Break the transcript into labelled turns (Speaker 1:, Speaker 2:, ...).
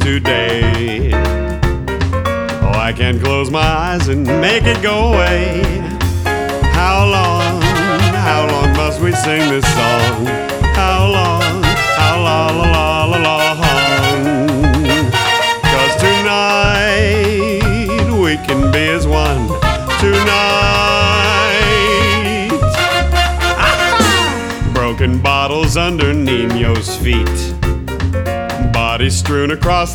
Speaker 1: today. Oh, I can't close my eyes and make it go away. How long must we sing this song? How long, how long? 'Cause tonight we can be as one. Tonight, broken bottles under Nino's feet, bodies strewn across